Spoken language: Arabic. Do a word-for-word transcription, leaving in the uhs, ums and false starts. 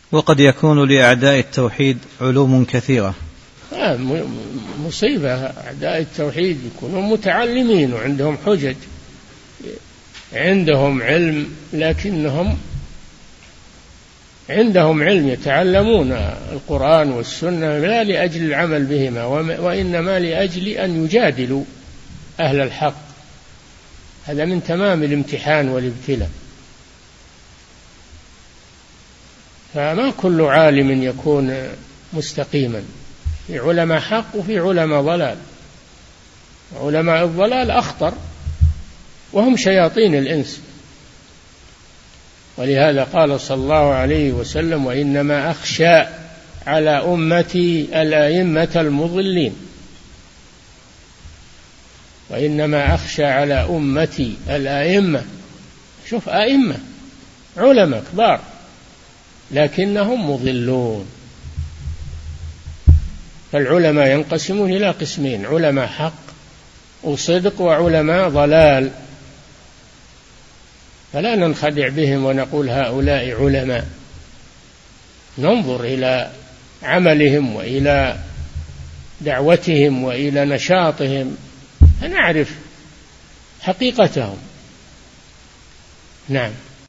وقد يكون لأعداء التوحيد علوم كثيرة. آه مصيبة، أعداء التوحيد يكونون متعلمين وعندهم حجج، عندهم علم لكنهم عندهم علم، يتعلمون القرآن والسنة لا لأجل العمل بهما، وإنما لأجل أن يجادلوا أهل الحق. هذا من تمام الامتحان والابتلاء. فما كل عالم يكون مستقيما، في علماء حق وفي علماء ضلال. علماء الضلال أخطر، وهم شياطين الإنس. ولهذا قال صلى الله عليه وسلم: وإنما أخشى على أمتي الأئمة المضلين. وإنما أخشى على أمتي الأئمة. شوف، أئمة علماء كبار لكنهم مضلون. فالعلماء ينقسمون إلى قسمين: علماء حق وصدق، وعلماء ضلال. فلا ننخدع بهم ونقول هؤلاء علماء، ننظر إلى عملهم وإلى دعوتهم وإلى نشاطهم فنعرف حقيقتهم. نعم.